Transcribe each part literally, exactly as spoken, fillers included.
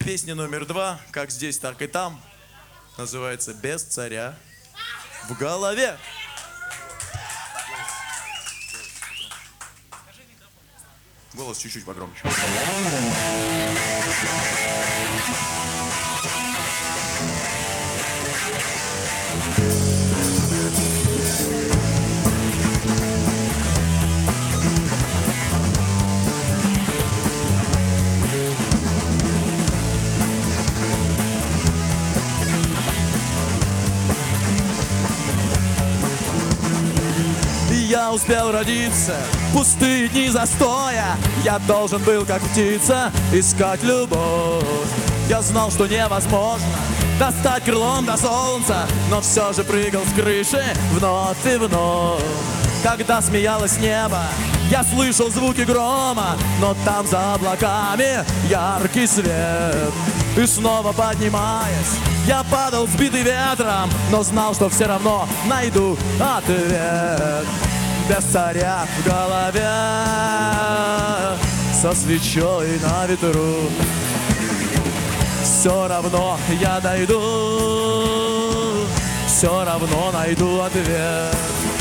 Песня номер два, как здесь, так и там, называется «Без царя в голове». Голос чуть-чуть погромче. Я успел родиться, пустые дни застоя. Я должен был, как птица, искать любовь. Я знал, что невозможно достать крылом до солнца, но все же прыгал с крыши вновь и вновь. Когда смеялось небо, я слышал звуки грома, но там за облаками яркий свет. И снова поднимаясь, я падал сбитый ветром, но знал, что все равно найду ответ. Без царя в голове, со свечой на ветру, все равно я дойду, все равно найду ответ.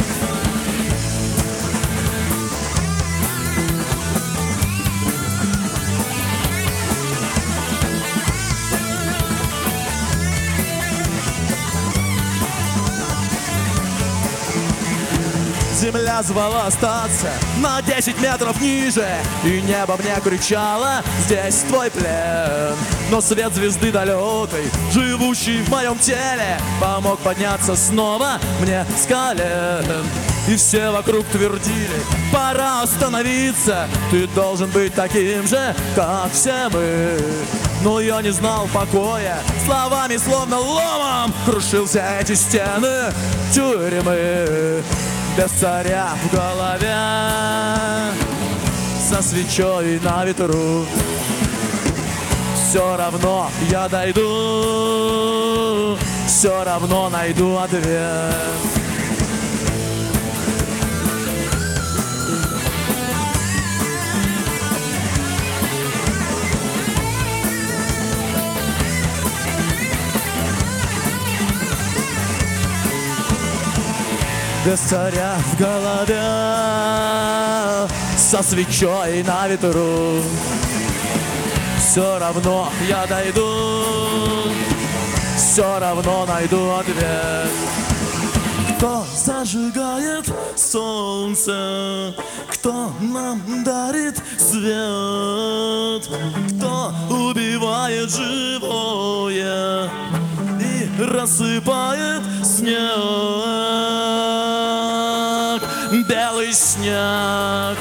Земля звала остаться на десять метров ниже, и небо мне кричало: здесь твой плен. Но свет звезды далекой, живущий в моем теле, помог подняться снова мне с колен. И все вокруг твердили: пора остановиться, ты должен быть таким же, как все мы. Но я не знал покоя, словами словно ломом крушился эти стены тюрьмы. Без царя в голове, со свечой на ветру, все равно я дойду, все равно найду ответ. Без царя в голове, со свечой на ветру, все равно я дойду, все равно найду ответ. Кто зажигает солнце, кто нам дарит свет, кто убивает живое и рассыпает снег, белый снег.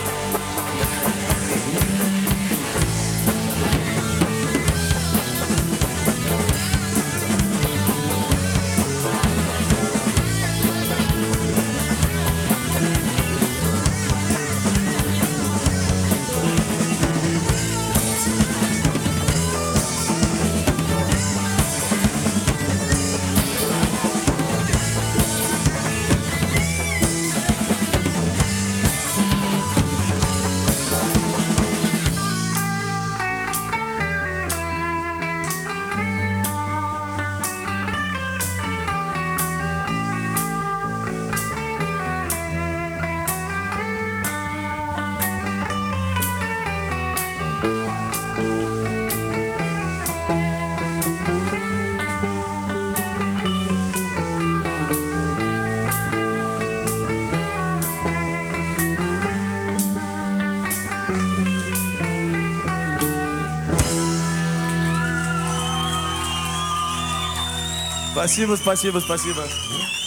Спасибо, спасибо, спасибо.